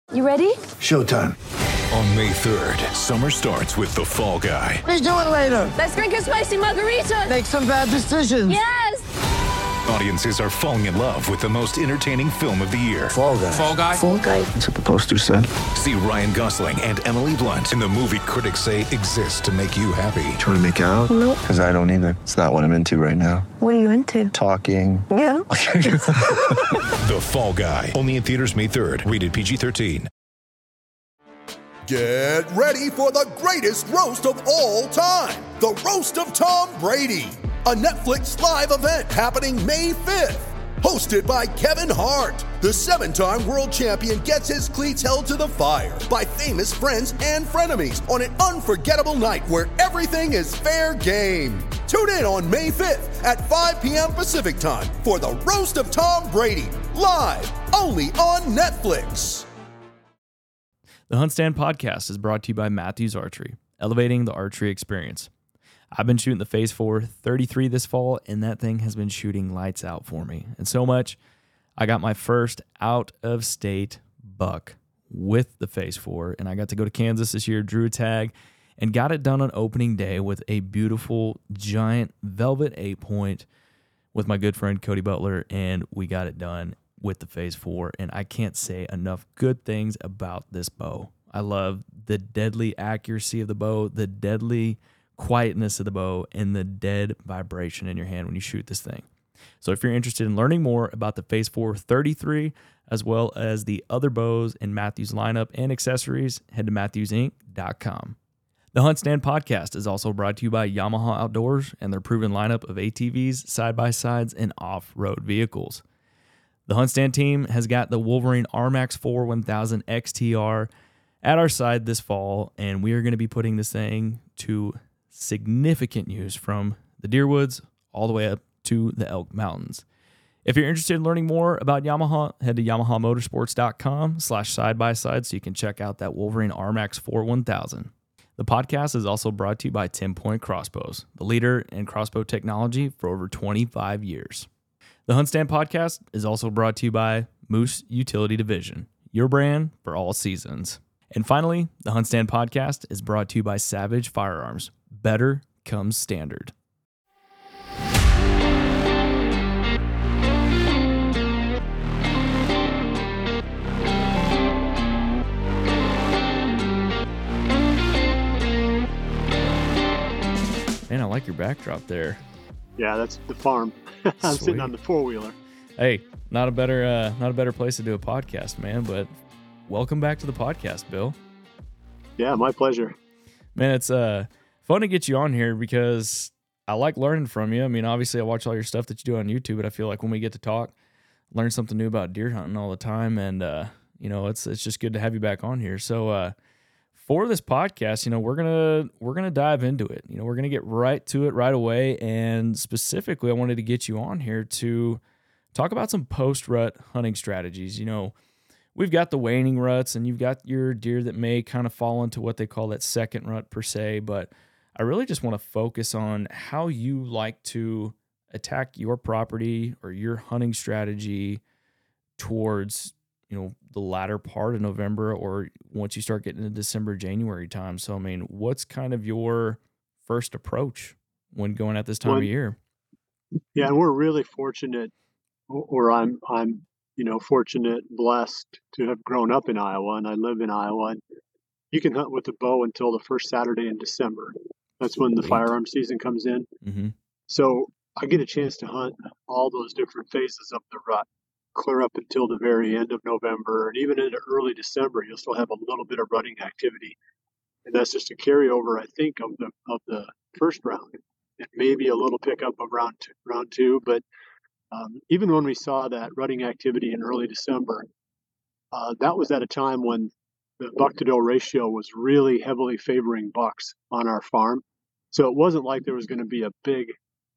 You ready? Showtime. On May 3rd, summer starts with The Fall Guy. Let's do it later. Let's drink a spicy margarita. Make some bad decisions. Yes! Audiences are falling in love with the most entertaining film of the year. Fall guy. Fall Guy? Fall guy. That's what the poster said. See Ryan Gosling and Emily Blunt in the movie critics say exists to make you happy. Trying to make it out? Nope. Because I don't either. It's not what I'm into right now. What are you into? Talking. Yeah. The Fall Guy. Only in theaters May 3rd. Rated PG-13. Get ready for the greatest roast of all time, the Roast of Tom Brady, a Netflix live event happening May 5th. Hosted by Kevin Hart, the 7-time world champion gets his cleats held to the fire by famous friends and frenemies on an unforgettable night where everything is fair game. Tune in on May 5th at 5 p.m. Pacific time for the Roast of Tom Brady, live only on Netflix. The Hunt Stand Podcast is brought to you by Matthews Archery, elevating the archery experience. I've been shooting the Phase 4 33 this fall, and that thing has been shooting lights out for me. And so much, I got my first out-of-state buck with the Phase 4, and I got to go to Kansas this year, drew a tag, and got it done on opening day with a beautiful, giant velvet 8-point with my good friend Cody Butler, and we got it done with the Phase 4, and I can't say enough good things about this bow. I love the deadly accuracy of the bow, the deadly quietness of the bow, and the dead vibration in your hand when you shoot this thing. So if you're interested in learning more about the Phase 4 33, as well as the other bows in Matthews lineup and accessories, head to MatthewsInc.com. The Hunt Stand Podcast is also brought to you by Yamaha Outdoors and their proven lineup of ATVs, side-by-sides, and off-road vehicles. The Hunt Stand team has got the Wolverine RMAX 4 1000 XTR at our side this fall, and we are going to be putting this thing to significant use from the Deerwoods all the way up to the Elk Mountains. If you're interested in learning more about Yamaha, head to yamahamotorsports.com/side-by-side so you can check out that Wolverine RMAX 4 1000. The podcast is also brought to you by 10 Point Crossbows, the leader in crossbow technology for over 25 years. The Hunt Stand Podcast is also brought to you by Moose Utility Division, your brand for all seasons. And finally, the Hunt Stand Podcast is brought to you by Savage Firearms. Better comes standard. Man, I like your backdrop there. Yeah, that's the farm. I'm sitting on the four-wheeler. Hey, not a better place to do a podcast, man, but welcome back to the podcast, Bill. Yeah, my pleasure. Man, it's fun to get you on here because I like learning from you. I mean, obviously I watch all your stuff that you do on YouTube, but I feel like when we get to talk, learn something new about deer hunting all the time, and it's just good to have you back on here. So for this podcast, we're gonna dive into it. We're gonna get right to it right away, and specifically, I wanted to get you on here to talk about some post-rut hunting strategies. We've got the waning ruts, and you've got your deer that may kind of fall into what they call that second rut per se, but I really just want to focus on how you like to attack your property or your hunting strategy towards the latter part of November or once you start getting into December, January time. So, I mean, what's kind of your first approach when going at this time of year? Yeah, and we're really fortunate, or I'm fortunate, blessed to have grown up in Iowa, and I live in Iowa. And you can hunt with a bow until the first Saturday in December. That's when the firearm season comes in. Mm-hmm. So I get a chance to hunt all those different phases of the rut, clear up until the very end of November, and even into early December, you'll still have a little bit of rutting activity, and that's just a carryover, I think, of the first round. It may be a little pickup of round two, but even when we saw that rutting activity in early December, that was at a time when the buck to doe ratio was really heavily favoring bucks on our farm. So it wasn't like there was going to be a big,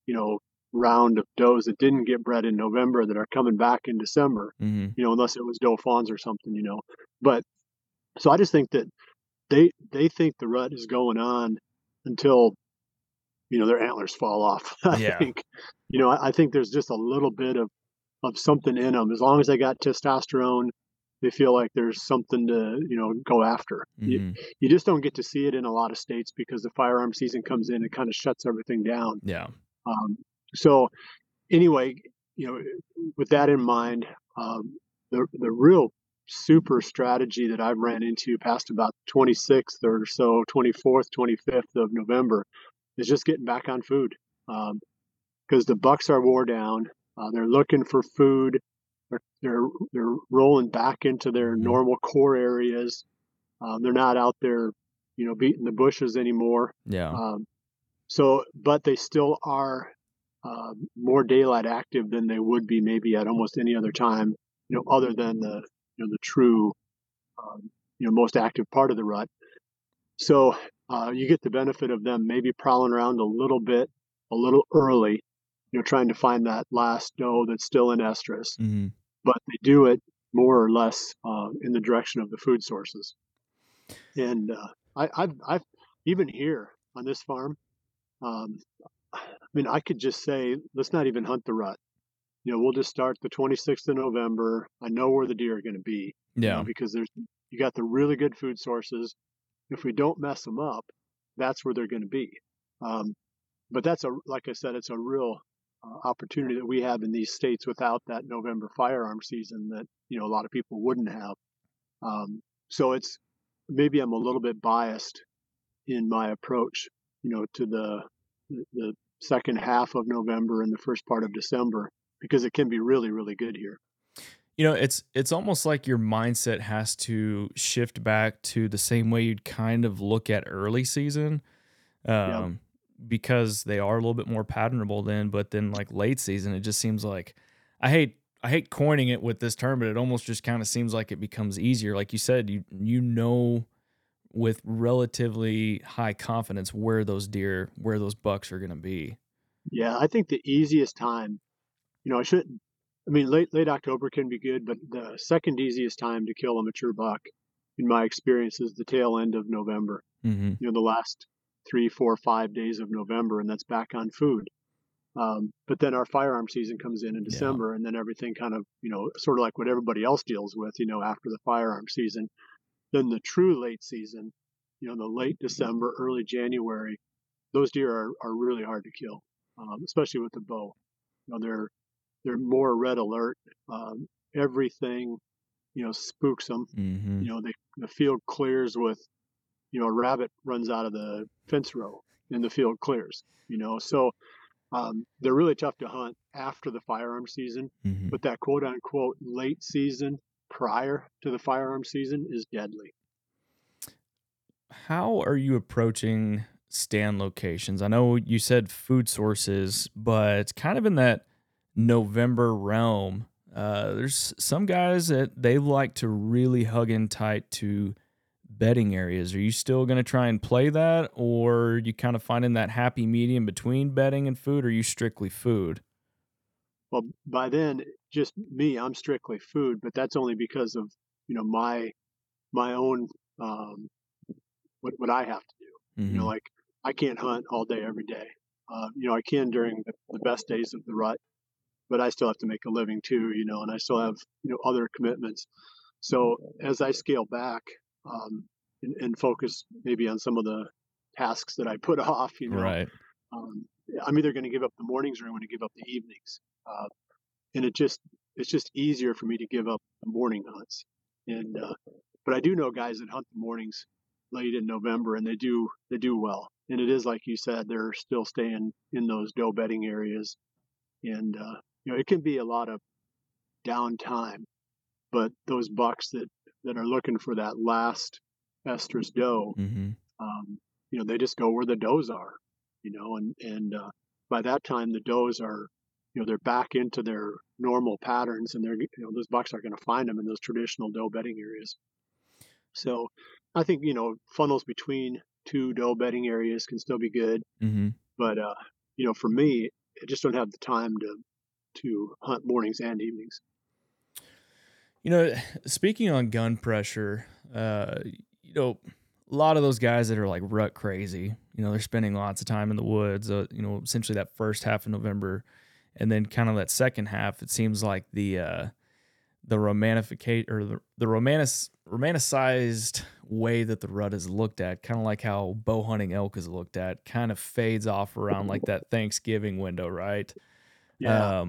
round of does that didn't get bred in November that are coming back in December, unless it was doe fawns or something, But so I just think that they think the rut is going on until, their antlers fall off. I think, I think there's just a little bit of something in them. As long as they got testosterone, they feel like there's something to, go after. You just don't get to see it in a lot of states because the firearm season comes in and kind of shuts everything down. Yeah. So anyway, with that in mind, the real super strategy that I've ran into past about 26th or so, 24th, 25th of November is just getting back on food. Because the bucks are wore down. They're looking for food. They're rolling back into their normal core areas. They're not out there, beating the bushes anymore. Yeah. But they still are more daylight active than they would be maybe at almost any other time, other than the true, most active part of the rut. So you get the benefit of them maybe prowling around a little early, trying to find that last doe that's still in estrus. But they do it more or less in the direction of the food sources. And I've even here on this farm, I could just say, let's not even hunt the rut. We'll just start the 26th of November. I know where the deer are going to be. Yeah. Because you got the really good food sources. If we don't mess them up, that's where they're going to be. But like I said, it's a real opportunity that we have in these states without that November firearm season that, a lot of people wouldn't have. So maybe I'm a little bit biased in my approach, to the second half of November and the first part of December, because it can be really, really good here. It's almost like your mindset has to shift back to the same way you'd kind of look at early season, because they are a little bit more patternable then. But then like late season, it just seems like I hate coining it with this term, but it almost just kind of seems like it becomes easier. Like you said, with relatively high confidence where those bucks are going to be. Yeah, I think the easiest time, late October can be good, but the second easiest time to kill a mature buck, in my experience, is the tail end of November. The last 3, 4, 5 days of November, and that's back on food. But then our firearm season comes in December, and then everything kind of, sort of like what everybody else deals with, after the firearm season. Then the true late season, the late December, early January, those deer are really hard to kill, especially with the bow. They're more red alert. Everything, spooks them. The field clears with, a rabbit runs out of the fence row and the field clears, So they're really tough to hunt after the firearm season, but that quote unquote late season prior to the firearm season is deadly. How are you approaching stand locations? I know you said food sources, but kind of in that November realm, there's some guys that they like to really hug in tight to bedding areas. Are you still going to try and play that, or are you kind of finding that happy medium between bedding and food, or are you strictly food? Well, by then, just me, I'm strictly food, but that's only because of, my own, what I have to do. Like I can't hunt all day, every day. I can during the best days of the rut, but I still have to make a living too, and I still have, other commitments. So as I scale back, and focus maybe on some of the tasks that I put off, Right. I'm either going to give up the mornings or I'm going to give up the evenings. And it's just easier for me to give up the morning hunts. And, but I do know guys that hunt the mornings late in November, and they do well. And it is, like you said, they're still staying in those doe bedding areas. And, it can be a lot of downtime, but those bucks that are looking for that last estrus doe, they just go where the does are, and by that time the does are, they're back into their normal patterns, and they're, those bucks are going to find them in those traditional doe bedding areas. So I think, funnels between two doe bedding areas can still be good. But, for me, I just don't have the time to hunt mornings and evenings. Speaking on gun pressure, a lot of those guys that are like rut crazy, they're spending lots of time in the woods, essentially that first half of November, and then kind of that second half, it seems like the the romanticized way that the rut is looked at, kind of like how bow hunting elk is looked at, kind of fades off around like that Thanksgiving window, right? Yeah.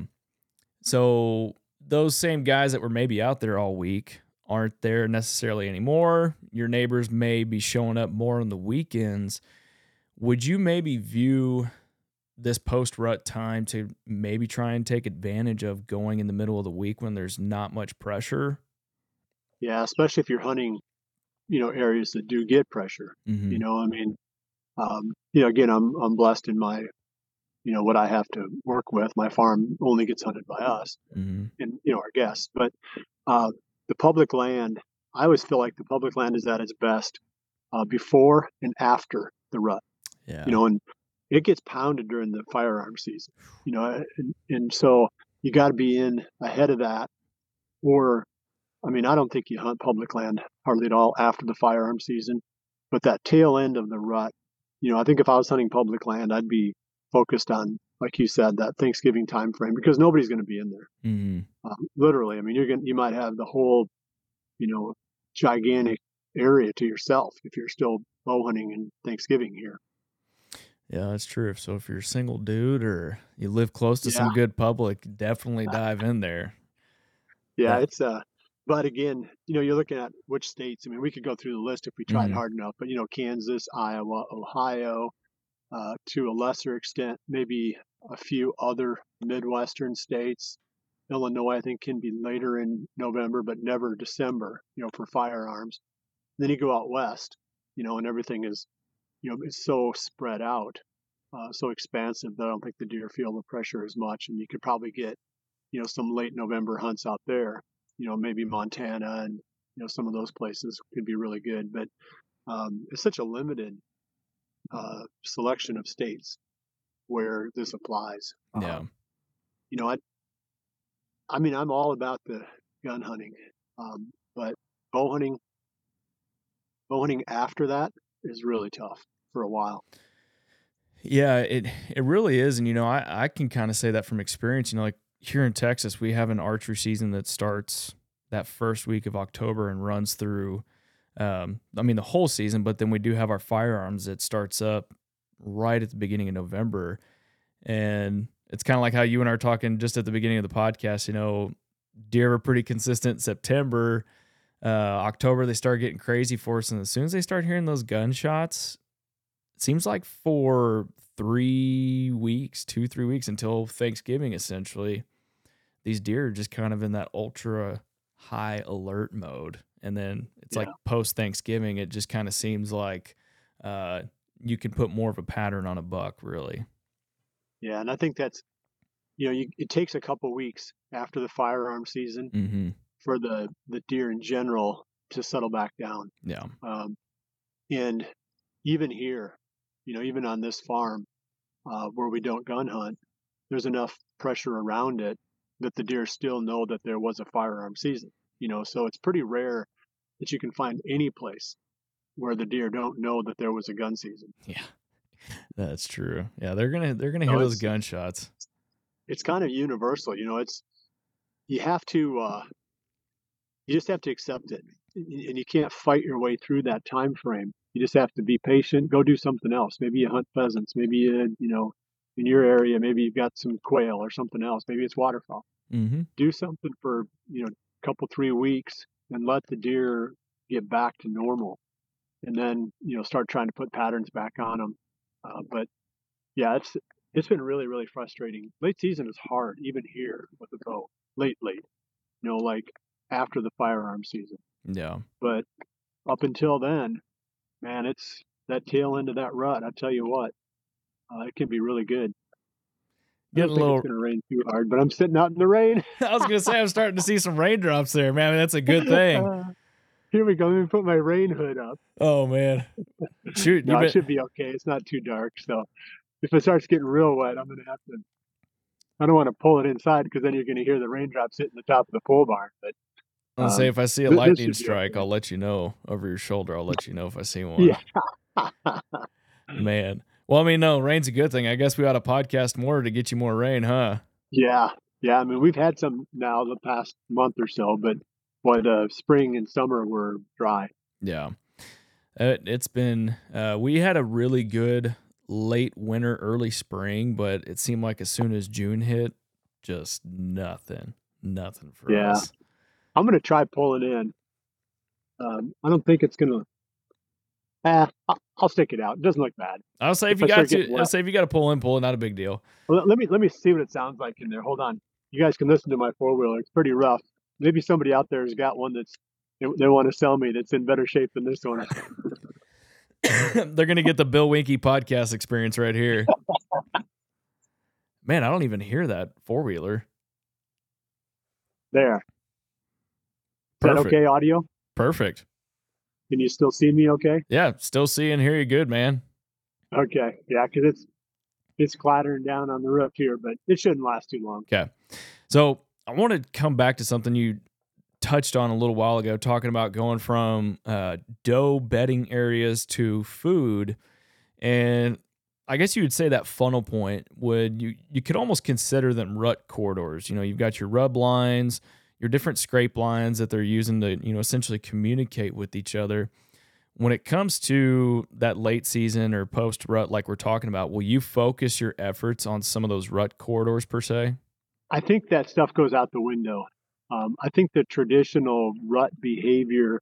So those same guys that were maybe out there all week aren't there necessarily anymore. Your neighbors may be showing up more on the weekends. Would you maybe view this post-rut time to maybe try and take advantage of going in the middle of the week when there's not much pressure? Yeah, especially if you're hunting, areas that do get pressure. Mm-hmm. I mean, again, I'm blessed in my, what I have to work with. My farm only gets hunted by us Mm-hmm. and, our guests. But the public land, I always feel like the public land is at its best before and after the rut. Yeah. And it gets pounded during the firearm season, and so you got to be in ahead of that. Or, I mean, I don't think you hunt public land hardly at all after the firearm season, but that tail end of the rut, I think if I was hunting public land, I'd be focused on, like you said, that Thanksgiving time frame, because nobody's going to be in there. Mm-hmm. Literally, I mean, you might have the whole, gigantic area to yourself if you're still bow hunting in Thanksgiving here. Yeah, that's true. So if you're a single dude or you live close to some good public, definitely dive in there. Yeah, it's but again, you're looking at which states. I mean, we could go through the list if we tried hard enough, but Kansas, Iowa, Ohio, to a lesser extent, maybe a few other Midwestern states. Illinois, I think, can be later in November, but never December, for firearms. Then you go out west, and everything is, it's so spread out, so expansive that I don't think the deer feel the pressure as much. And you could probably get, some late November hunts out there, maybe Montana and, some of those places could be really good. But it's such a limited selection of states where this applies. Yeah. I mean, I'm all about the gun hunting, but bow hunting after that is really tough for a while. Yeah, it really is. And, I can kind of say that from experience. Like here in Texas, we have an archery season that starts that first week of October and runs through, the whole season, but then we do have our firearms that starts up right at the beginning of November. And it's kind of like how you and I are talking just at the beginning of the podcast, deer are pretty consistent in September. October, they start getting crazy for us. And as soon as they start hearing those gunshots, it seems like for 3 weeks, 2-3 weeks until Thanksgiving, essentially, these deer are just kind of in that ultra high alert mode. And then it's like post Thanksgiving, it just kind of seems like you can put more of a pattern on a buck, really. Yeah, and I think that's, it takes a couple weeks after the firearm season for the deer in general to settle back down. Yeah. And even here, even on this farm where we don't gun hunt, there's enough pressure around it that the deer still know that there was a firearm season. So it's pretty rare that you can find any place where the deer don't know that there was a gun season. Yeah. That's true. Yeah, they're gonna hear those gunshots. It's kind of universal, it's you just have to accept it, and you can't fight your way through that time frame. You just have to be patient. Go do something else. Maybe you hunt pheasants. Maybe you in your area, maybe you've got some quail or something else. Maybe it's waterfowl. Do something for a couple 3 weeks and let the deer get back to normal, and then start trying to put patterns back on them. But yeah, it's been really, really frustrating. Late season is hard, even here with the bow. Late, like after the firearm season. Yeah. But up until then, man, it's that tail end of that rut. I tell you what, it can be really good. I don't think it's going to rain too hard, but I'm sitting out in the rain. I was going to say, I'm starting to see some raindrops there, man. That's a good thing. Here we go. Let me put my rain hood up. Oh, man. Shoot. No, it should be okay. It's not too dark. So if it starts getting real wet, I'm going to have to, I don't want to pull it inside because then you're going to hear the raindrops hitting the top of the pole barn. But I'll say if I see a lightning strike, I'll let you know over your shoulder. I'll let you know if I see one. Yeah. Man. Well, no, rain's a good thing. I guess we ought to podcast more to get you more rain, huh? Yeah. Yeah, I mean, we've had some now the past month or so, but spring and summer were dry. Yeah. It's been, we had a really good late winter, early spring, but it seemed like as soon as June hit, just nothing for Yeah. us. I'm going to try pulling in. I don't think it's going to, I'll stick it out. It doesn't look bad. I'll say if I you start got getting to, wet. I'll say if you got to pull in, not a big deal. Well, let me see what it sounds like in there. Hold on. You guys can listen to my four-wheeler. It's pretty rough. Maybe somebody out there has got one they want to sell me that's in better shape than this one. They're going to get the Bill Winke podcast experience right here. Man, I don't even hear that four-wheeler. There. Is Perfect. that okay, audio? Perfect. Can you still see me okay? Yeah, still see and hear you good, man. Okay. Yeah, because it's clattering down on the roof here, but it shouldn't last too long. Okay. So I want to come back to something you touched on a little while ago, talking about going from doe bedding areas to food. And I guess you would say that funnel point you could almost consider them rut corridors. You know, you've got your rub lines, your different scrape lines that they're using to, essentially communicate with each other. When it comes to that late season or post rut, like we're talking about, will you focus your efforts on some of those rut corridors per se? I think that stuff goes out the window. I think the traditional rut behavior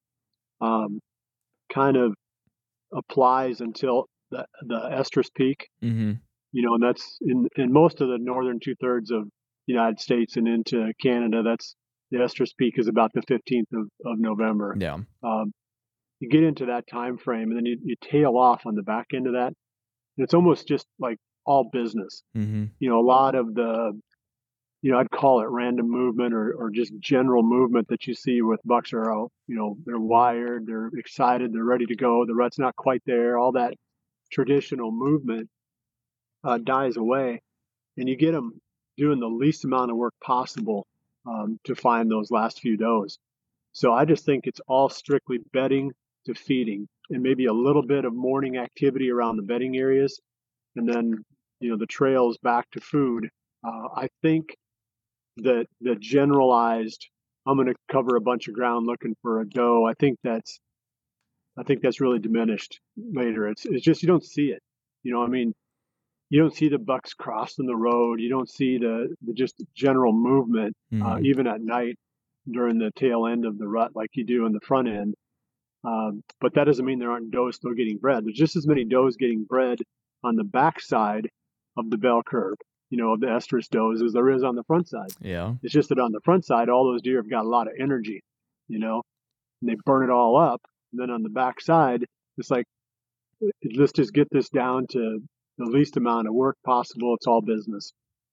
kind of applies until the estrus peak. Mm-hmm. And that's in most of the northern 2/3 of the United States and into Canada. That's the estrus peak is about the 15th of November. Yeah. You get into that time frame, and then you tail off on the back end of that. And it's almost just like all business. Mm-hmm. A lot of the I'd call it random movement or just general movement that you see with bucks are out. They're wired, they're excited, they're ready to go. The rut's not quite there. All that traditional movement dies away, and you get them doing the least amount of work possible to find those last few does. So I just think it's all strictly bedding to feeding, and maybe a little bit of morning activity around the bedding areas, and then the trails back to food. I think that the generalized, I'm going to cover a bunch of ground looking for a doe. I think that's really diminished later. It's just you don't see it. You don't see the bucks crossing the road. You don't see the just general movement, even at night during the tail end of the rut like you do in the front end. But that doesn't mean there aren't does still getting bred. There's just as many does getting bred on the backside of the bell curve, of the estrus does as there is on the front side. Yeah. It's just that on the front side, all those deer have got a lot of energy, and they burn it all up. And then on the back side, it's like, let's just get this down to the least amount of work possible. It's all business.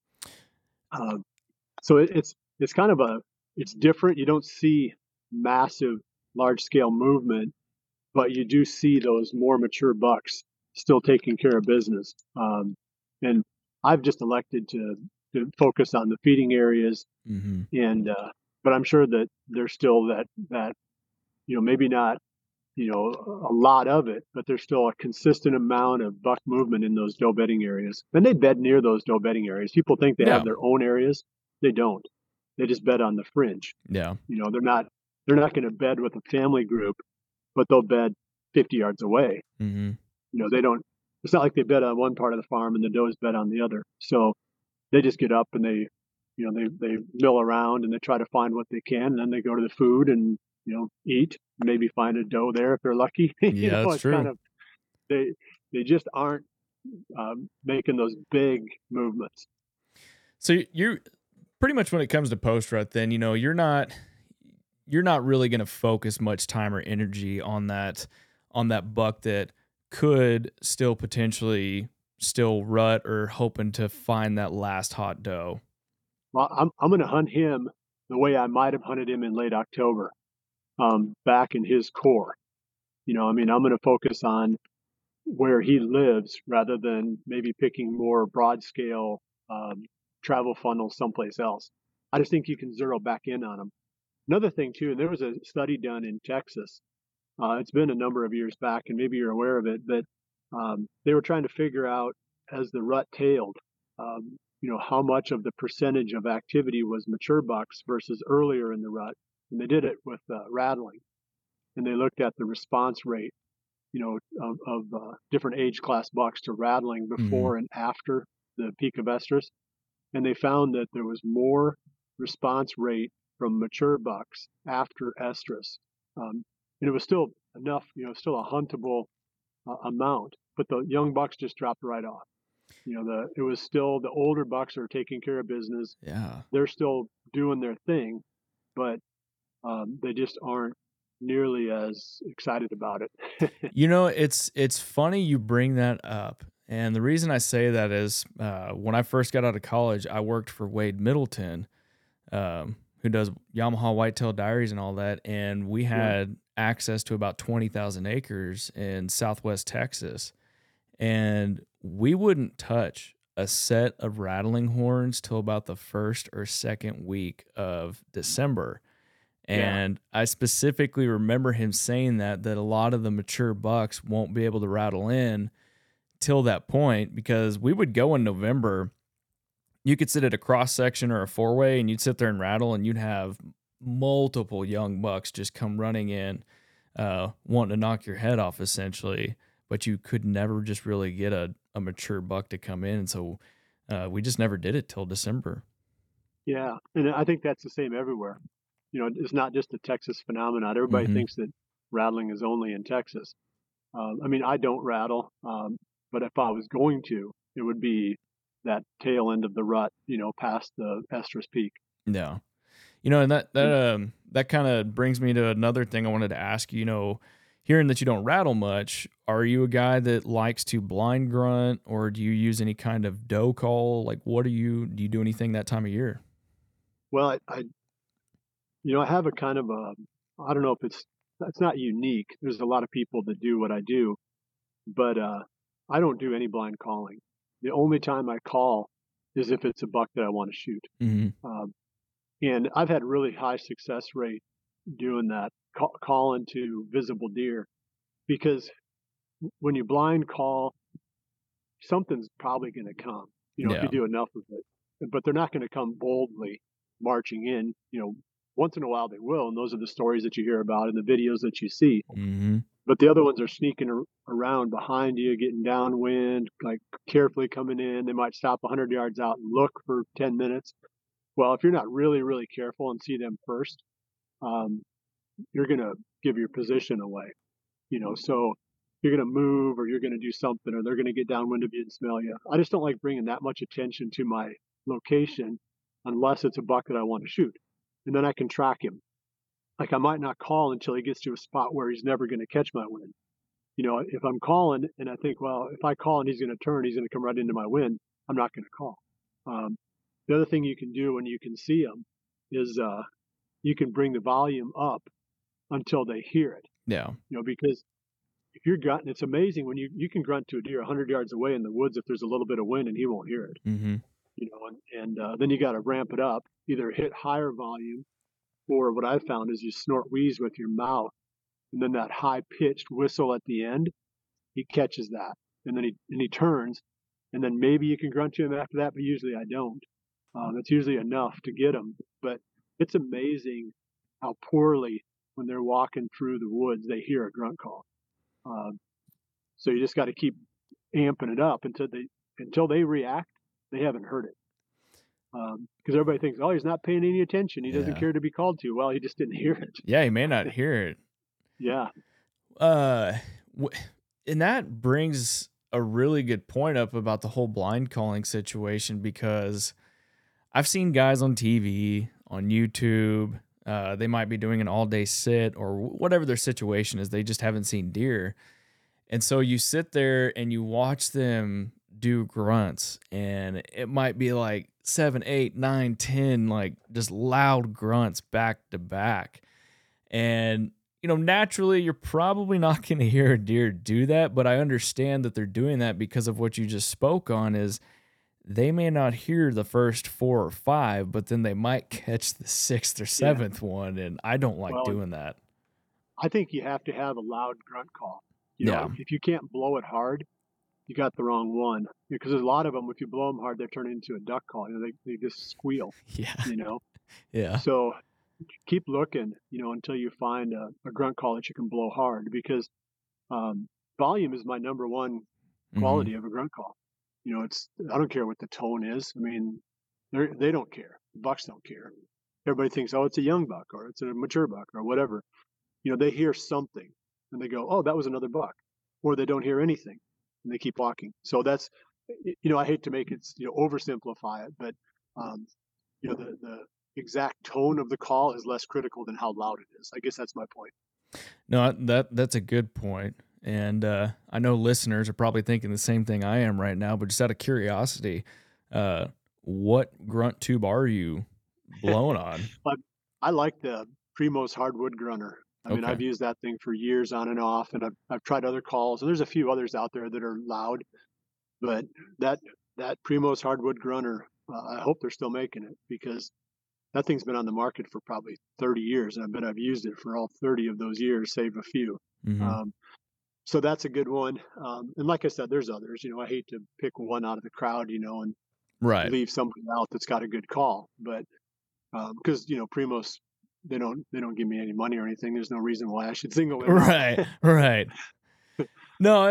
So it's kind of it's different. You don't see massive, large scale movement, but you do see those more mature bucks still taking care of business. And I've just elected to focus on the feeding areas, and but I'm sure that there's still that maybe not a lot of it, but there's still a consistent amount of buck movement in those doe bedding areas. And they bed near those doe bedding areas. People think they have their own areas. They don't. They just bed on the fringe. Yeah. They're not going to bed with a family group, but they'll bed 50 yards away. Mm-hmm. They don't. It's not like they bed on one part of the farm and the does bed on the other. So they just get up and they mill around and they try to find what they can, and then they go to the food and eat, maybe find a doe there if they're lucky. Yeah, that's true. Kind of, they just aren't making those big movements. So you're pretty much, when it comes to post rut, then you're not really going to focus much time or energy on that buck that could still potentially rut or hoping to find that last hot doe. Well, I'm going to hunt him the way I might have hunted him in late October, back in his core. I'm going to focus on where he lives rather than maybe picking more broad scale travel funnels someplace else. I just think you can zero back in on him. Another thing too, and there was a study done in Texas. It's been a number of years back, and maybe you're aware of it, but they were trying to figure out as the rut tailed, how much of the percentage of activity was mature bucks versus earlier in the rut. And they did it with rattling. And they looked at the response rate, of different age class bucks to rattling before and after the peak of estrus. And they found that there was more response rate from mature bucks after estrus. And it was still enough, still a huntable amount, but the young bucks just dropped right off. It was still the older bucks are taking care of business. Yeah. They're still doing their thing, but they just aren't nearly as excited about it. It's funny you bring that up. And the reason I say that is when I first got out of college, I worked for Wade Middleton, who does Yamaha Whitetail Diaries and all that. And we had access to about 20,000 acres in Southwest Texas. And we wouldn't touch a set of rattling horns till about the first or second week of December. And I specifically remember him saying that a lot of the mature bucks won't be able to rattle in till that point, because we would go in November. You could sit at a cross section or a four-way and you'd sit there and rattle, and you'd have multiple young bucks just come running in, wanting to knock your head off essentially, but you could never just really get a mature buck to come in. And so we just never did it till December. Yeah. And I think that's the same everywhere. It's not just a Texas phenomenon. Everybody thinks that rattling is only in Texas. I don't rattle, but if I was going to, it would be that tail end of the rut, past the estrus peak. Yeah. And that kind of brings me to another thing I wanted to ask you. Hearing that you don't rattle much, are you a guy that likes to blind grunt, or do you use any kind of doe call? Like, do you do anything that time of year? Well, I have a kind of I don't know if it's not unique. There's a lot of people that do what I do, but I don't do any blind calling. The only time I call is if it's a buck that I want to shoot. And I've had really high success rate doing that, calling to visible deer, because when you blind call, something's probably going to come, if you do enough of it, but they're not going to come boldly marching in. Once in a while they will, and those are the stories that you hear about and the videos that you see. But the other ones are sneaking around behind you, getting downwind, like carefully coming in. They might stop 100 yards out and look for 10 minutes. Well, if you're not really, really careful and see them first, you're going to give your position away. So you're going to move, or you're going to do something, or they're going to get downwind of you and smell you. I just don't like bringing that much attention to my location unless it's a buck that I want to shoot. And then I can track him. Like, I might not call until he gets to a spot where he's never going to catch my wind. If I'm calling and I think, well, if I call and he's going to turn, he's going to come right into my wind, I'm not going to call. The other thing you can do when you can see them is you can bring the volume up until they hear it. Yeah. Because if you're grunting, it's amazing when you can grunt to a deer 100 yards away in the woods if there's a little bit of wind and he won't hear it. And then you got to ramp it up, either hit higher volume, or what I've found is you snort wheeze with your mouth, and then that high pitched whistle at the end, he catches that, and then he turns, and then maybe you can grunt to him after that, but usually I don't. That's usually enough to get him, but it's amazing how poorly, when they're walking through the woods, they hear a grunt call. So you just got to keep amping it up until they react. They haven't heard it. Because everybody thinks, oh, he's not paying any attention. He doesn't care to be called to. Well, he just didn't hear it. Yeah, he may not hear it. Yeah. And that brings a really good point up about the whole blind calling situation, because I've seen guys on TV, on YouTube, they might be doing an all-day sit or whatever their situation is. They just haven't seen deer. And so you sit there and you watch them do grunts, and it might be like 7, 8, 9, 10, like just loud grunts back to back. And, naturally you're probably not going to hear a deer do that, but I understand that they're doing that because of what you just spoke on, is they may not hear the first 4 or 5, but then they might catch the 6th or 7th one. And I don't like doing that. I think you have to have a loud grunt call. If you can't blow it hard, you got the wrong one, because there's a lot of them. If you blow them hard, they turn into a duck call. They just squeal. Yeah. Yeah. So keep looking, until you find a grunt call that you can blow hard, because volume is my number one quality of a grunt call. I don't care what the tone is. I mean, they don't care. The bucks don't care. Everybody thinks, oh, it's a young buck or it's a mature buck or whatever. They hear something and they go, oh, that was another buck, or they don't hear anything and they keep walking. So that's, I hate to make it, oversimplify it, but the exact tone of the call is less critical than how loud it is. I guess that's my point. No, that's a good point. And I know listeners are probably thinking the same thing I am right now, but just out of curiosity, what grunt tube are you blowing on? I like the Primos hardwood grunter. I mean, I've used that thing for years on and off, and I've tried other calls, and there's a few others out there that are loud, but that Primos hardwood grunter, I hope they're still making it, because that thing's been on the market for probably 30 years, and I bet I've used it for all 30 of those years, save a few. So that's a good one. And like I said, there's others. I hate to pick one out of the crowd, and leave somebody out that's got a good call. But because Primos, they don't give me any money or anything. There's no reason why I should single it. Right. No,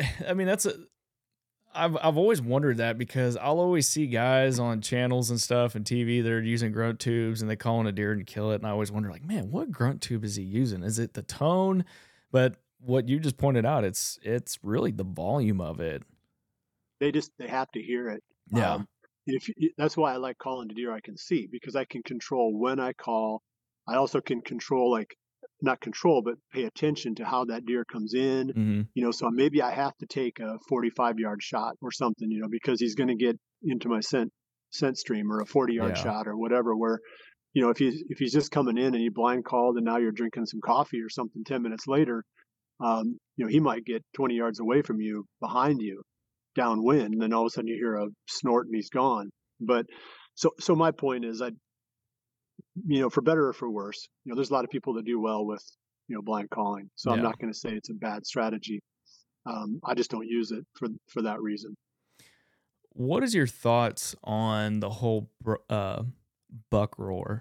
I've always wondered that, because I'll always see guys on channels and stuff and TV that are using grunt tubes and they call in a deer and kill it. And I always wonder, like, man, what grunt tube is he using? Is it the tone? But what you just pointed out, it's really the volume of it. They have to hear it. Yeah. That's why I like calling to deer I can see, because I can control when I call. I also can control, not control, but pay attention to how that deer comes in. So maybe I have to take a 45-yard shot or something, because he's going to get into my scent stream, or a 40-yard shot or whatever, where, if he's just coming in and you blind called and now you're drinking some coffee or something 10 minutes later, he might get 20 yards away from you, behind you, downwind, and then all of a sudden you hear a snort and he's gone. But so my point is, for better or for worse, there's a lot of people that do well with, blind calling. So I'm not going to say it's a bad strategy. I just don't use it for that reason. What is your thoughts on the whole buck roar?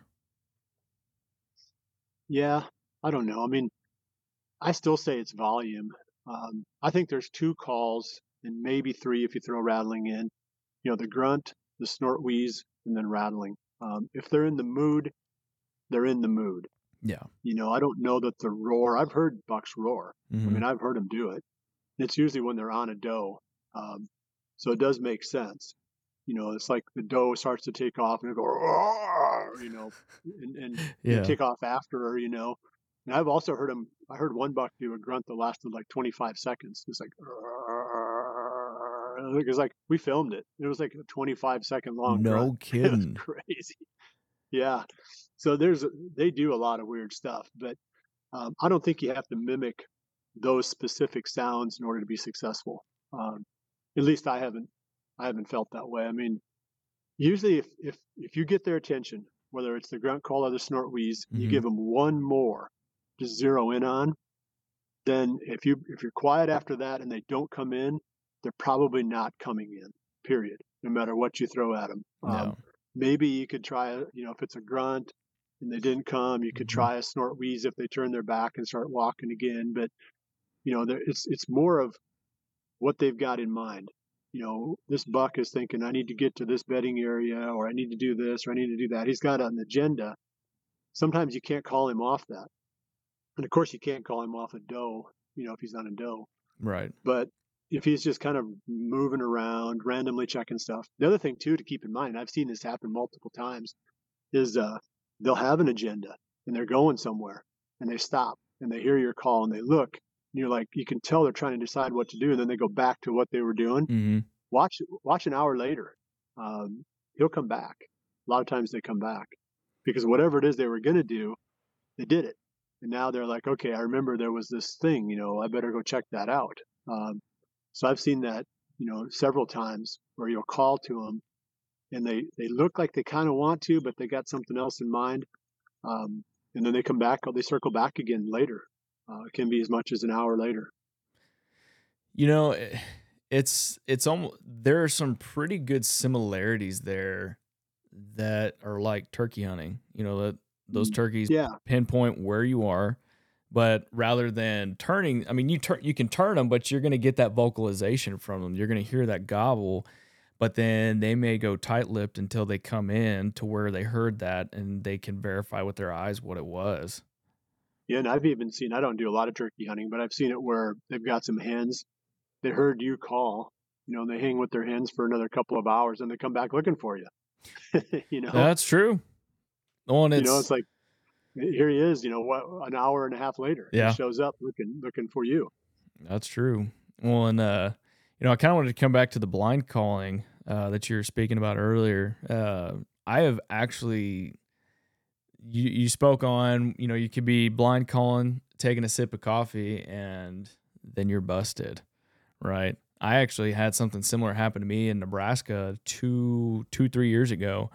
Yeah, I don't know. I mean, I still say it's volume. I think there's two calls, and maybe three if you throw rattling in. The grunt, the snort, wheeze, and then rattling. If they're in the mood, they're in the mood. Yeah. I don't know that the roar. I've heard bucks roar. I mean, I've heard them do it. It's usually when they're on a doe. So it does make sense. It's like the doe starts to take off and they go, and take off after her, And I've also heard them. I heard one buck do a grunt that lasted like 25 seconds. It's like, it was like, we filmed it. It was like a 25-second long grunt. No kidding. It was crazy. Yeah. So they do a lot of weird stuff, but I don't think you have to mimic those specific sounds in order to be successful. At least I haven't felt that way. I mean, usually if you get their attention, whether it's the grunt call or the snort wheeze, you give them one more to zero in on, then if you're quiet after that and they don't come in, they're probably not coming in, period, no matter what you throw at them. No. Maybe you could try, if it's a grunt and they didn't come, you could try a snort wheeze if they turn their back and start walking again. But, it's more of what they've got in mind. This buck is thinking, I need to get to this bedding area, or I need to do this, or I need to do that. He's got an agenda. Sometimes you can't call him off that. And of course you can't call him off a doe, if he's on a doe. Right. But if he's just kind of moving around, randomly checking stuff. The other thing too, to keep in mind, I've seen this happen multiple times, is they'll have an agenda and they're going somewhere and they stop and they hear your call and they look, and you're like, you can tell they're trying to decide what to do. And then they go back to what they were doing. Watch an hour later. He'll come back. A lot of times they come back because whatever it is they were going to do, they did it. And now they're like, okay, I remember there was this thing, I better go check that out. So I've seen that, several times where you'll call to them and they look like they kind of want to, but they got something else in mind. And then they come back, they circle back again later. It can be as much as an hour later. it's almost, there are some pretty good similarities there that are like turkey hunting. You know, that those turkeys Yeah. pinpoint where you are, but rather than turning, I mean, you can turn them, but you're going to get that vocalization from them. You're going to hear that gobble, but then they may go tight-lipped until they come in to where they heard that and they can verify with their eyes what it was. Yeah, and I've even seen, I don't do a lot of turkey hunting, but I've seen it where they've got some hens. They heard you call, and they hang with their hens for another couple of hours and they come back looking for you. That's true. Well, and it's like, here he is, an hour and a half later, yeah, he shows up looking for you. That's true. Well, and, I kind of wanted to come back to the blind calling that you were speaking about earlier. I have actually, you spoke on, you could be blind calling, taking a sip of coffee, and then you're busted, right? I actually had something similar happen to me in Nebraska 3 years ago.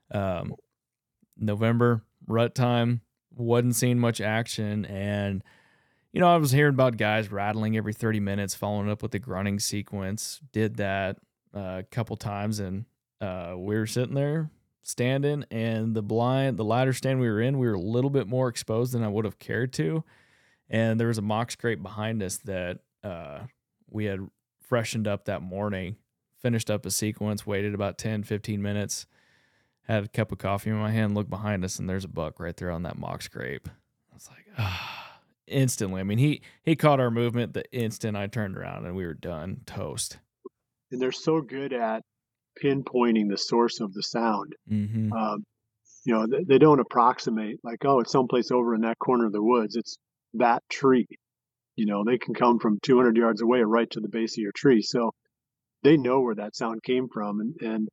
November, rut time, wasn't seeing much action, and I was hearing about guys rattling every 30 minutes, following up with the grunting sequence. Did that a couple times, and we were sitting there standing, and the ladder stand we were in, we were a little bit more exposed than I would have cared to, and there was a mock scrape behind us that we had freshened up that morning, finished up a sequence, waited about 10-15 minutes, had a cup of coffee in my hand, looked behind us, and there's a buck right there on that mock scrape. I was like, instantly. I mean, he caught our movement the instant I turned around, and we were done, toast. And they're so good at pinpointing the source of the sound. Mm-hmm. They don't approximate like, oh, it's someplace over in that corner of the woods. It's that tree. They can come from 200 yards away or right to the base of your tree. So they know where that sound came from. And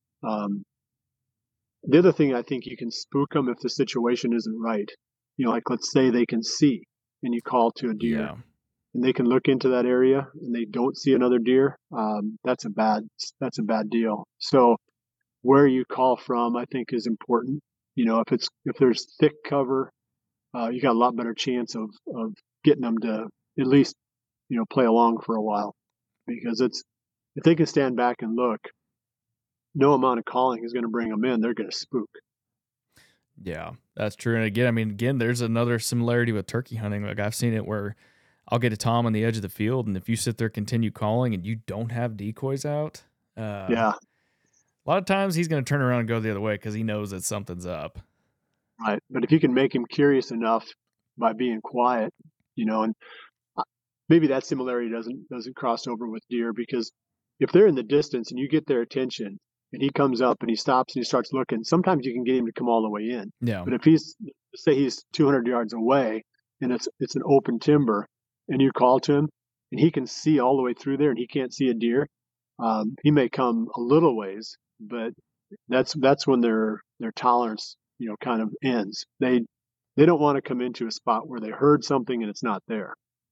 the other thing, I think you can spook them if the situation isn't right. Like let's say they can see and you call to a deer and they can look into that area and they don't see another deer. That's a bad deal. So where you call from, I think, is important. If there's thick cover, you got a lot better chance of getting them to at least, play along for a while, because if they can stand back and look, no amount of calling is going to bring them in. They're going to spook. Yeah, that's true. And again, there's another similarity with turkey hunting. Like I've seen it where I'll get a tom on the edge of the field, and if you sit there, continue calling, and you don't have decoys out, a lot of times he's going to turn around and go the other way because he knows that something's up. Right, but if you can make him curious enough by being quiet, and maybe that similarity doesn't cross over with deer, because if they're in the distance and you get their attention and he comes up and he stops and he starts looking, sometimes you can get him to come all the way in. Yeah. But if he's 200 yards away and it's an open timber and you call to him and he can see all the way through there and he can't see a deer, he may come a little ways, but that's when their tolerance, kind of ends. They don't want to come into a spot where they heard something and it's not there.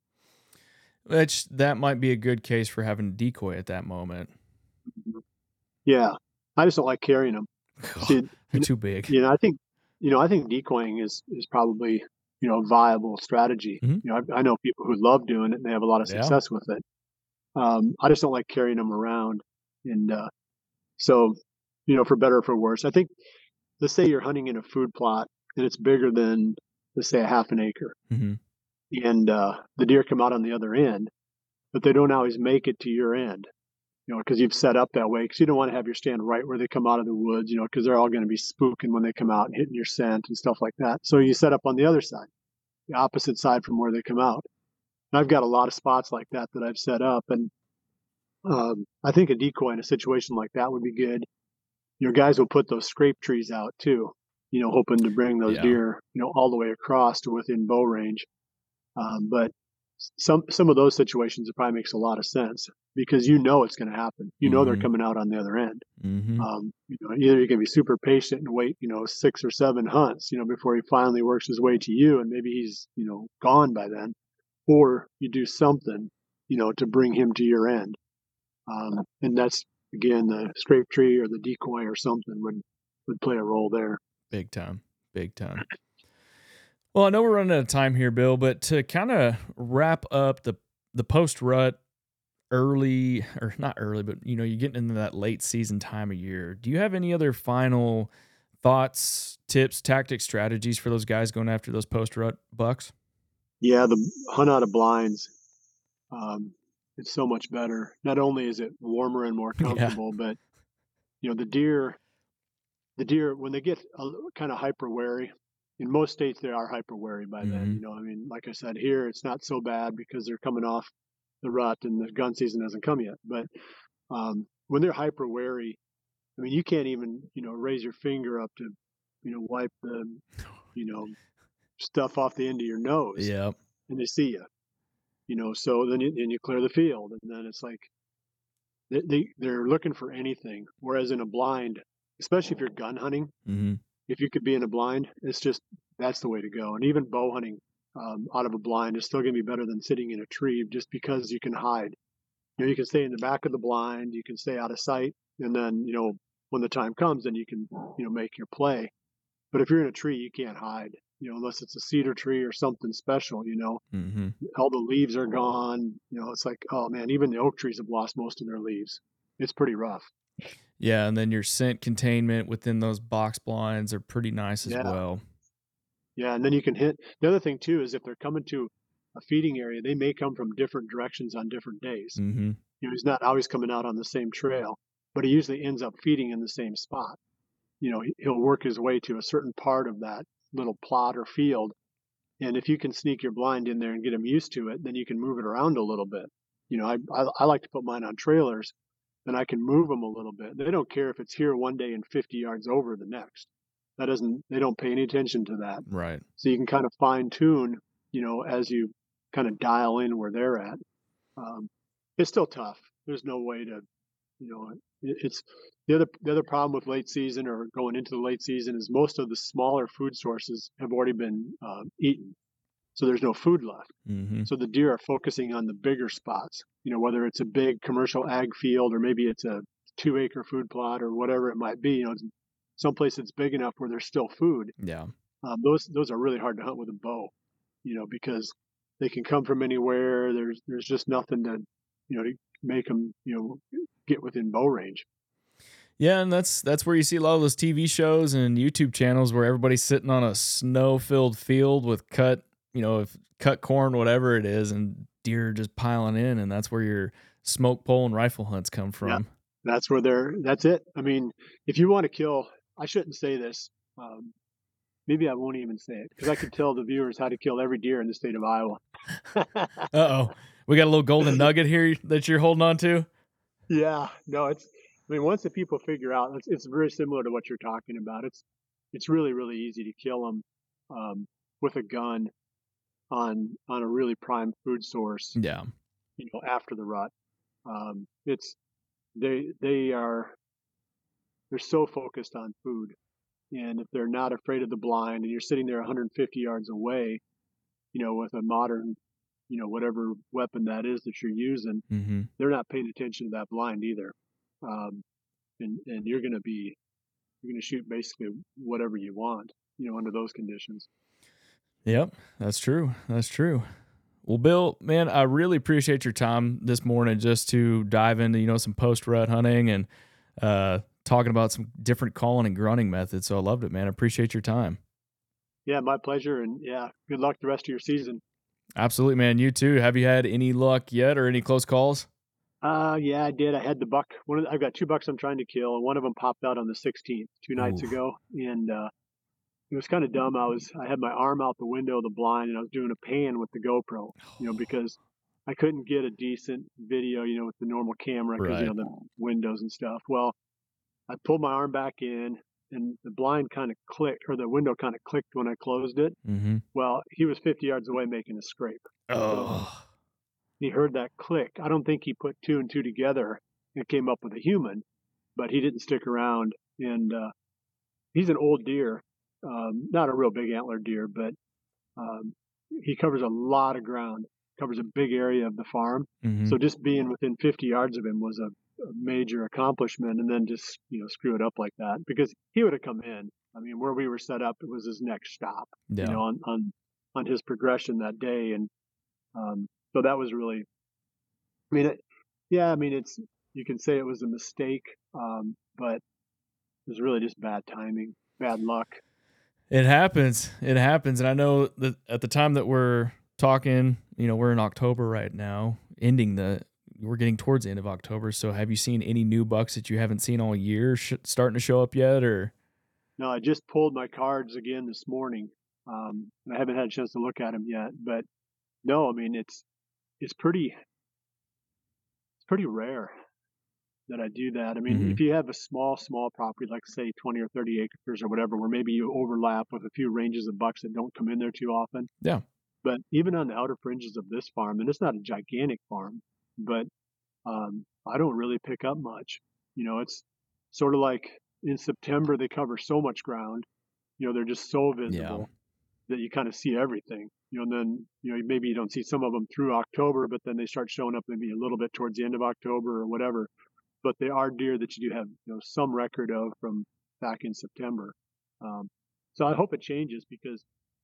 That might be a good case for having a decoy at that moment. Yeah, I just don't like carrying them. See, they're too big. I think decoying is probably a viable strategy. Mm-hmm. I know people who love doing it and they have a lot of success with it. I just don't like carrying them around, and so for better or for worse, I think. Let's say you're hunting in a food plot and it's bigger than, let's say, a half an acre. Mm-hmm. And the deer come out on the other end, but they don't always make it to your end, because you've set up that way, because you don't want to have your stand right where they come out of the woods, because they're all going to be spooking when they come out and hitting your scent and stuff like that. So you set up on the other side, the opposite side from where they come out. And I've got a lot of spots like that I've set up. And I think a decoy in a situation like that would be good. Guys will put those scrape trees out too, hoping to bring those deer, all the way across to within bow range. But some of those situations, it probably makes a lot of sense because it's going to happen. They're coming out on the other end. Mm-hmm. Either you can be super patient and wait, 6 or 7 hunts, before he finally works his way to you, and maybe he's, gone by then, or you do something, to bring him to your end. And that's, again, the scrape tree or the decoy or something would play a role there. Big time. Well, I know we're running out of time here, Bill, but to kind of wrap up the post-rut early, or not early, but you're getting into that late season time of year. Do you have any other final thoughts, tips, tactics, strategies for those guys going after those post rut bucks? Yeah, the hunt out of blinds. It's so much better. Not only is it warmer and more comfortable, but the deer when they get kind of hyper wary. In most states, they are hyper wary by then. Like I said, here it's not so bad because they're coming off the rut and the gun season hasn't come yet. But when they're hyper wary, you can't even raise your finger up to wipe the stuff off the end of your nose. Yeah, and they see you. So then you clear the field, and then it's like they're looking for anything. Whereas in a blind, especially if you're gun hunting, if you could be in a blind, that's the way to go. And even bow hunting out of a blind is still going to be better than sitting in a tree, just because you can hide. You can stay in the back of the blind, you can stay out of sight, and then when the time comes, then you can make your play. But if you're in a tree, you can't hide. Unless it's a cedar tree or something special, all the leaves are gone. It's like, oh man, even the oak trees have lost most of their leaves. It's pretty rough. Yeah, and then your scent containment within those box blinds are pretty nice as well. Yeah, and then you can hit. The other thing too is if they're coming to a feeding area, they may come from different directions on different days. He's not always coming out on the same trail, but he usually ends up feeding in the same spot. He'll work his way to a certain part of that little plot or field, and if you can sneak your blind in there and get them used to it, then you can move it around a little bit. I like to put mine on trailers, and I can move them a little bit. They don't care if it's here one day and 50 yards over the next. They don't pay any attention to that. Right. So you can kind of fine tune, as you kind of dial in where they're at. It's still tough. There's no way to, it's the other problem with late season or going into the late season is most of the smaller food sources have already been eaten. So there's no food left. So the deer are focusing on the bigger spots, whether it's a big commercial ag field or maybe it's a 2-acre food plot or whatever it might be, someplace that's big enough where there's still food. Yeah. Those are really hard to hunt with a bow, because they can come from anywhere. There's just nothing to make them, get within bow range. Yeah, and that's where you see a lot of those TV shows and YouTube channels where everybody's sitting on a snow-filled field with cut corn, whatever it is, and deer just piling in, and that's where your smoke pole and rifle hunts come from. Yeah, that's it. If you want to kill, I shouldn't say this. Maybe I won't even say it because I could tell the viewers how to kill every deer in the state of Iowa. Uh-oh. We got a little golden nugget here that you're holding on to? Yeah, no, once the people figure out, it's very similar to what you're talking about. It's really, really easy to kill them with a gun on a really prime food source. Yeah. After the rut, they're so focused on food, and if they're not afraid of the blind, and you're sitting there 150 yards away, with a modern, whatever weapon that is that you're using, they're not paying attention to that blind either. And you're going to shoot basically whatever you want, under those conditions. Yep, that's true. That's true. Well, Bill, man, I really appreciate your time this morning just to dive into, some post-rut hunting and talking about some different calling and grunting methods. So I loved it, man. I appreciate your time. Yeah, my pleasure. And yeah, good luck the rest of your season. Absolutely, man. You too. Have you had any luck yet or any close calls? Yeah, I did. I had the buck. I've got 2 bucks I'm trying to kill, and one of them popped out on the 16th, 2 nights ago. And it was kind of dumb. I had my arm out the window of the blind, and I was doing a pan with the GoPro, because I couldn't get a decent video, with the normal camera because, Right. The windows and stuff. Well, I pulled my arm back in, and the blind kind of clicked, or the window kind of clicked when I closed it. Mm-hmm. Well, he was 50 yards away making a scrape. Oh. He heard that click. I don't think he put 2 and 2 together and came up with a human, but he didn't stick around. And he's an old deer, not a real big antler deer, but he covers a lot of ground, covers a big area of the farm. Mm-hmm. So just being within 50 yards of him was a major accomplishment, and then just screw it up like that, because he would have come in. Where we were set up, it was his next stop. Yeah. On his progression that day, and so that was really. Yeah, I mean, you can say it was a mistake, but it was really just bad timing, bad luck. It happens. It happens. And I know that at the time that we're talking, we're in October right now, we're getting towards the end of October. So have you seen any new bucks that you haven't seen all year starting to show up yet? Or No, I just pulled my cards again this morning. I haven't had a chance to look at them yet, but no, I mean, it's pretty rare that I do that. I mean, if you have a small property, like say 20 or 30 acres or whatever, where maybe you overlap with a few ranges of bucks that don't come in there too often. Yeah. But even on the outer fringes of this farm, and it's not a gigantic farm, but I don't really pick up much. It's sort of like in September, they cover so much ground, they're just so visible that you kind of see everything. And then, maybe you don't see some of them through October, but then they start showing up maybe a little bit towards the end of October or whatever. But they are deer that you do have, some record of from back in September. So I hope it changes because,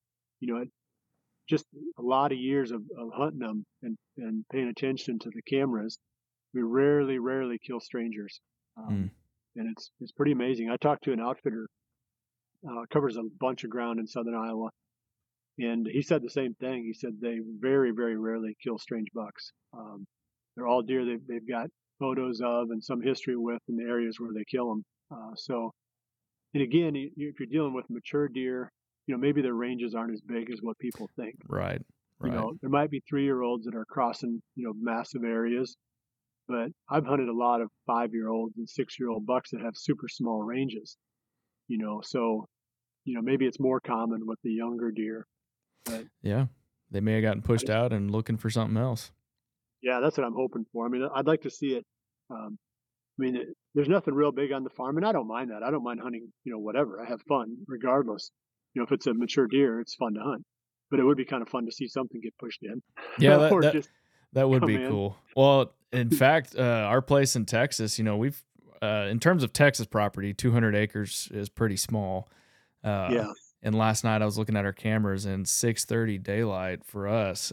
just a lot of years of hunting them and paying attention to the cameras, we rarely kill strangers. And it's pretty amazing. I talked to an outfitter, covers a bunch of ground in southern Iowa, and he said the same thing. He said they very, very rarely kill strange bucks. They're all deer they've got photos of and some history with in the areas where they kill them. And again, if you're dealing with mature deer, maybe their ranges aren't as big as what people think. Right. There might be 3-year-olds that are crossing, massive areas, but I've hunted a lot of 5-year-olds and 6-year-old bucks that have super small ranges, so, maybe it's more common with the younger deer. But yeah, they may have gotten pushed out and looking for something else. Yeah, that's what I'm hoping for. I mean, I'd like to see it. There's nothing real big on the farm, and I don't mind that. I don't mind hunting, whatever. I have fun regardless. If it's a mature deer, it's fun to hunt. But it would be kind of fun to see something get pushed in. Yeah, that would be cool. Well, in fact, our place in Texas, we've in terms of Texas property, 200 acres is pretty small. Yeah. And last night I was looking at our cameras, and 6:30 daylight for us.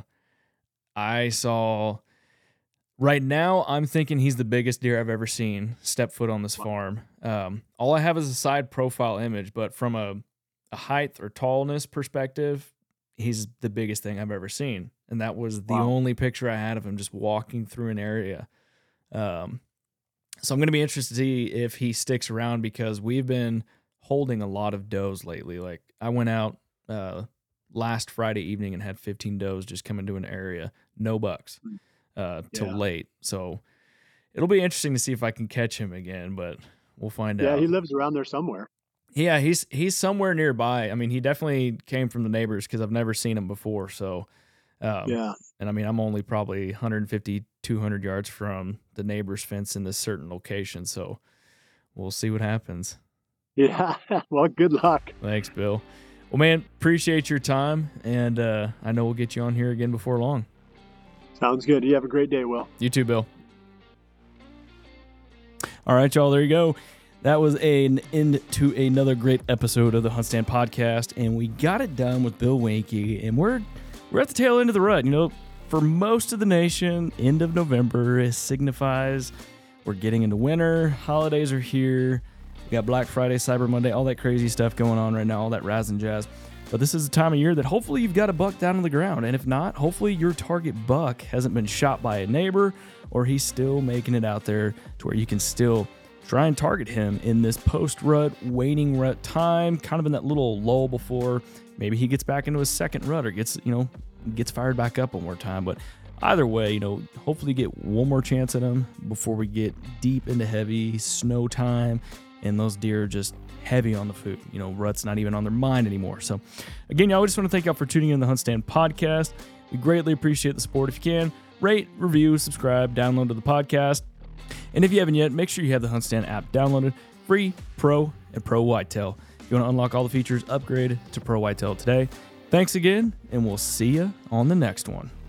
I saw. Right now, I'm thinking he's the biggest deer I've ever seen step foot on this farm. All I have is a side profile image, but from a height or tallness perspective, he's the biggest thing I've ever seen. And that was the only picture I had of him just walking through an area. So I'm going to be interested to see if he sticks around because we've been holding a lot of does lately. Like I went out last Friday evening and had 15 does just come into an area, no bucks. Till late. So it'll be interesting to see if I can catch him again, but we'll find out. Yeah, he lives around there somewhere. Yeah, he's somewhere nearby. I mean, he definitely came from the neighbors because I've never seen him before. So, and I mean, I'm only probably 150, 200 yards from the neighbor's fence in this certain location. So we'll see what happens. Yeah, well, good luck. Thanks, Bill. Well, man, appreciate your time, and I know we'll get you on here again before long. Sounds good. You have a great day, Will. You too, Bill. All right, y'all, there you go. That was an end to another great episode of the Hunt Stand Podcast, and we got it done with Bill Weinke, and we're at the tail end of the rut. For most of the nation, end of November signifies we're getting into winter. Holidays are here. We got Black Friday, Cyber Monday, all that crazy stuff going on right now, all that razz and jazz. But this is the time of year that hopefully you've got a buck down on the ground. And if not, hopefully your target buck hasn't been shot by a neighbor or he's still making it out there to where you can still try and target him in this post-rut, waiting rut time, kind of in that little lull before maybe he gets back into his second rut or gets fired back up one more time. But either way, hopefully you get one more chance at him before we get deep into heavy snow time and those deer are just heavy on the food. Rut's not even on their mind anymore. So again, y'all, we just want to thank y'all for tuning in to the Hunt Stand Podcast. We greatly appreciate the support. If you can, rate, review, subscribe, download to the podcast. And if you haven't yet, make sure you have the Hunt Stand app downloaded, free, Pro, and Pro Whitetail. If you want to unlock all the features, upgrade to Pro Whitetail today. Thanks again, and we'll see you on the next one.